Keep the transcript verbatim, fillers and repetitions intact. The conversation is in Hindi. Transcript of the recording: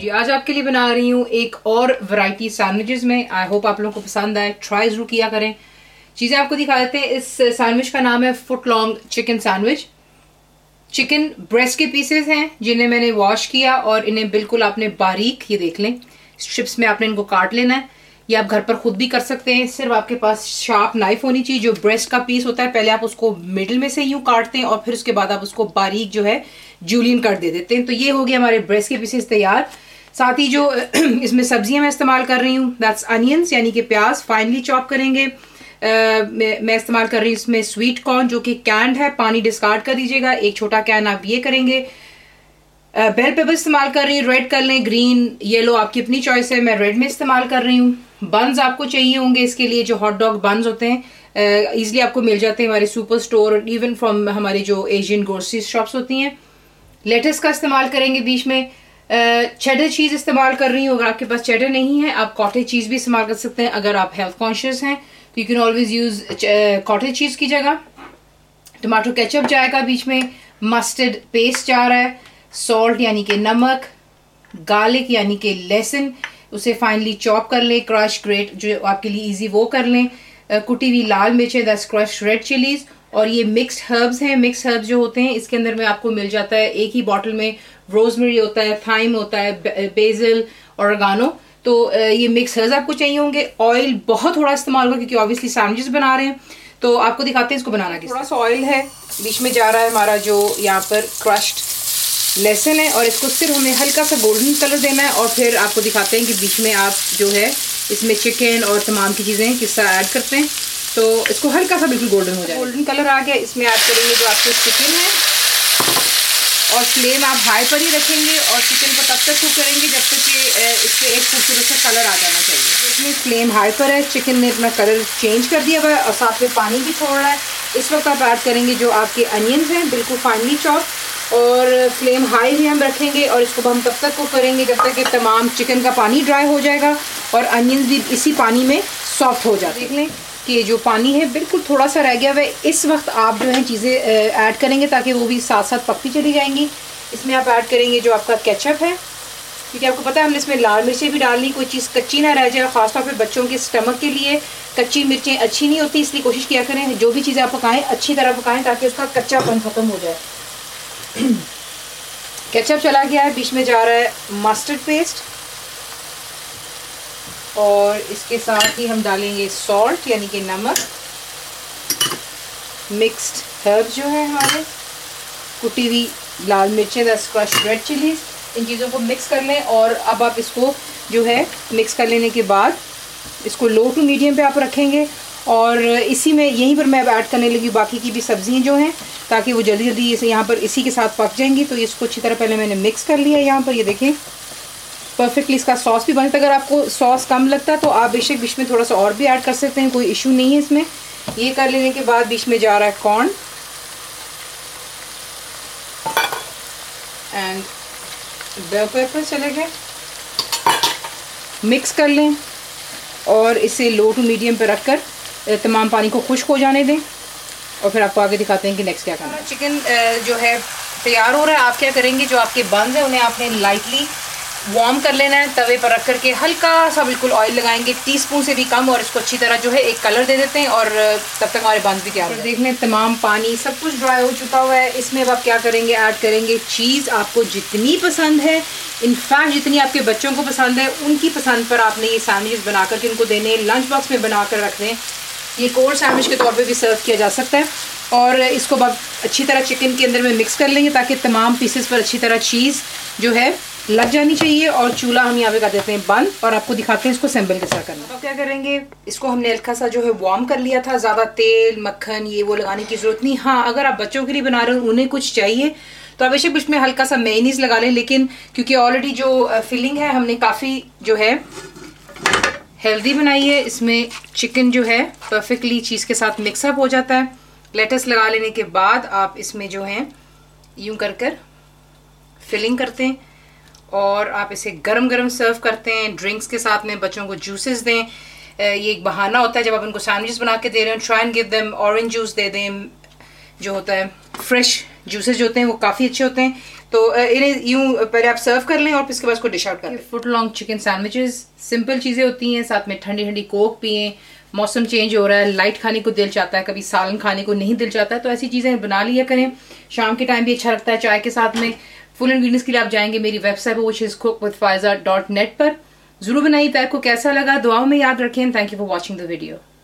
जी आज आपके लिए बना रही हूँ एक और वैरायटी सैंडविचेस में। आई होप आप लोगों को पसंद आए, ट्राई जरूर किया करें। चीज़ें आपको दिखा देते हैं। इस सैंडविच का नाम है foot long chicken sandwich. Chicken breast के पीसेस हैं जिन्हें मैंने वॉश किया और इन्हें बिल्कुल आपने बारीक, ये देख लें, स्ट्रिप्स में आपने इनको काट लेना है। ये आप घर पर खुद भी कर सकते हैं। सिर्फ आपके पास शार्प नाइफ होनी चाहिए। जो ब्रेस्ट का पीस होता है पहले आप उसको मिडिल में से यूं काटते हैं और फिर उसके बाद आप उसको बारीक जो है जूलियन कट दे देते हैं। तो ये हो गया हमारे ब्रेस्ट के पीसेस तैयार। साथ ही जो इसमें सब्जियां मैं इस्तेमाल कर रही हूँ दैट्स अनियंस यानी कि प्याज फाइनली चॉप करेंगे। uh, मैं, मैं इस्तेमाल कर रही हूँ इसमें स्वीट कॉर्न जो कि कैंड है, पानी डिस्कार्ड कर दीजिएगा। एक छोटा कैन आप ये करेंगे। बेल पेपर इस्तेमाल कर रही हूँ, रेड कर लें, ग्रीन, येलो आपकी अपनी चॉइस है। मैं रेड में इस्तेमाल कर रही हूँ। बन्स आपको चाहिए होंगे इसके लिए, जो हॉट डॉग बन्स होते हैं ईजिली uh, आपको मिल जाते हैं हमारे सुपर स्टोर, इवन फ्रॉम हमारी जो एशियन ग्रोसरी शॉप्स होती हैं। लेटस का इस्तेमाल करेंगे बीच में। चेडर चीज़ इस्तेमाल कर रही हूँ। अगर आपके पास चेडर नहीं है आप कॉटेज चीज़ भी इस्तेमाल कर सकते हैं। अगर आप हेल्थ कॉन्शियस हैं तो you can always use cottage cheese की जगह। टमाटो केचप जाएगा बीच में, मस्टर्ड पेस्ट जा रहा है, सॉल्ट यानी कि नमक, गार्लिक यानी कि लहसुन, उसे फाइनली चॉप कर लें, क्रश ग्रेट जो आपके लिए इजी वो कर लें, कुटी हुई लाल मिर्चें दैट्स क्रश रेड चिलीज, और ये मिक्स्ड हर्ब्स हैं। मिक्स हर्ब्स जो होते हैं इसके अंदर में आपको मिल जाता है एक ही बॉटल में, रोजमेरी होता है, थाइम होता है, बेसिल, ऑर्गानो। तो ये मिक्स हर्ब्स आपको चाहिए होंगे। ऑयल बहुत थोड़ा इस्तेमाल होगा क्योंकि ऑब्वियसली सैंडविचेस बना रहे हैं। तो आपको दिखाते हैं इसको बनाना किस। थोड़ा सा ऑयल है, बीच में जा रहा है हमारा जो यहाँ पर क्रश्ड लहसुन है और इसको सिर्फ हमें हल्का सा गोल्डन कलर देना है। और फिर आपको दिखाते हैं कि बीच में आप जो है इसमें चिकन और तमाम की चीज़ें किस तरह ऐड करते हैं। तो इसको हल्का सा बिल्कुल गोल्डन हो जाए। गोल्डन कलर आ गया, इसमें ऐड करेंगे जो आपके चिकन है और फ्लेम आप हाई पर ही रखेंगे और चिकन को तब तक कुक करेंगे जब तक कि इससे एक खूबसूरत सा कलर आ जाना चाहिए। इसमें फ्लेम हाई पर है, चिकन ने अपना कलर चेंज कर दिया हुआ है और साथ में पानी भी छोड़ रहा है। इस वक्त आप ऐड करेंगे जो आपके अनियंस हैं बिल्कुल फाइनली चॉप, और फ्लेम हाई भी हम रखेंगे और इसको हम तब तक कुक करेंगे जब तक कि तमाम चिकन का पानी ड्राई हो जाएगा और अनियंस भी इसी पानी में सॉफ्ट हो जाते हैं। देख लें कि जो पानी है बिल्कुल थोड़ा सा रह गया हुआ है। इस वक्त आप जो है चीज़ें ऐड करेंगे ताकि वो भी साथ साथ पकती चली जाएंगी। इसमें आप ऐड करेंगे जो आपका केचप है, क्योंकि आपको पता है हमने इसमें लाल मिर्चें भी डालनी, कोई चीज़ कच्ची ना रह जाए। खासतौर पे बच्चों के स्टमक के लिए कच्ची मिर्चें अच्छी नहीं होती, इसलिए कोशिश किया करें जो भी चीज़ें आप पकाएं अच्छी तरह पकाएं ताकि उसका कच्चापन ख़त्म हो जाए। केचप चला गया है, बीच में जा रहा है मस्टर्ड पेस्ट और इसके साथ ही हम डालेंगे सॉल्ट यानी कि नमक, मिक्स्ड हर्ब जो है हमारे, कुटी हुई लाल मिर्चें दैट्स क्रश्ड रेड चिलीज। इन चीज़ों को मिक्स कर लें और अब आप इसको जो है मिक्स कर लेने के बाद इसको लो टू मीडियम पे आप रखेंगे और इसी में यहीं पर मैं अब ऐड करने लगी बाकी की भी सब्जियां जो हैं ताकि वो जल्दी जल्दी इसे यहाँ पर इसी के साथ पक जाएंगी। तो इसको अच्छी तरह पहले मैंने मिक्स कर लिया। यहाँ पर ये देखें परफेक्टली इसका सॉस भी बनता है। अगर आपको सॉस कम लगता है तो आप बेशक बीच में थोड़ा सा और भी ऐड कर सकते हैं, कोई इशू नहीं है इसमें। ये कर लेने के बाद बीच में जा रहा है कॉर्न एंड बेल पेपर चले गए। मिक्स कर लें और इसे लो टू मीडियम पे रखकर तमाम पानी को खुश्क हो जाने दें और फिर आपको आगे दिखाते हैं कि नेक्स्ट क्या करना है। चिकन जो है तैयार हो रहा है। आप क्या करेंगे, जो आपके बंस हैं उन्हें आपने लाइटली वार्म कर लेना है। तवे पर रख करके हल्का सा बिल्कुल ऑयल लगाएंगे, टीस्पून से भी कम, और इसको अच्छी तरह जो है एक कलर दे देते हैं और तब तक हमारे बंस भी तैयार हो। देख लें तमाम पानी सब कुछ ड्राई हो चुका हुआ है। इसमें अब आप क्या करेंगे, ऐड करेंगे चीज़ आपको जितनी पसंद है, इनफैक्ट जितनी आपके बच्चों को पसंद है उनकी पसंद पर आपने ये सैंडविच बना करके उनको देने, लंच बॉक्स में बना कर रख दें। ये कोल्ड सैंडविच के तौर पे भी सर्व किया जा सकता है। और इसको अब अच्छी तरह चिकन के अंदर में मिक्स कर लेंगे ताकि तमाम पीसेस पर अच्छी तरह चीज़ जो है लग जानी चाहिए। और चूल्हा हम यहाँ पे कर देते हैं बंद और आपको दिखाते हैं इसको सिंपल कैसा करना। अब क्या करेंगे, इसको हमने हल्का सा जो है वार्म कर लिया था। ज़्यादा तेल मक्खन ये वो लगाने की ज़रूरत नहीं। हाँ, अगर आप बच्चों के लिए बना रहे हो उन्हें कुछ चाहिए तो आप बेशक बीच में हल्का सा मेयोनीज लगा लें, लेकिन क्योंकि ऑलरेडी जो फिलिंग है हमने काफ़ी जो है हेल्दी बनाई है, इसमें चिकन जो है परफेक्टली चीज़ के साथ मिक्सअप हो जाता है। लेटस लगा लेने के बाद आप इसमें जो है यूं कर कर फिलिंग करते हैं और आप इसे गरम गरम सर्व करते हैं ड्रिंक्स के साथ में। बच्चों को जूसेस दें, ये एक बहाना होता है जब आप उनको सैंडविचेस बना के दे रहे हैं। Try and give them orange juice दे दें, जो होता है फ्रेश जूसेस जो होते हैं वो काफ़ी अच्छे होते हैं। तो इन्हें यूं पहले आप सर्व कर लें और फिर इसके बाद इसको डिश आउट कर लें। Foot long chicken sandwiches simple चीज़ें होती हैं, साथ में ठंडी ठंडी कोक पिएं, मौसम चेंज हो रहा है, लाइट खाने को दिल चाहता है, कभी सालन खाने को नहीं दिल चाहता है, तो ऐसी चीज़ें बना लिया करें। शाम के टाइम भी अच्छा लगता है चाय के साथ में। फुल इंग्रीडियंट्स के लिए आप जाएंगे मेरी वेबसाइट पर which is cook with Faiza dot net पर। जरूर बनाइए। पैक को कैसा लगा दुआओं में याद रखें। Thank you for watching the video.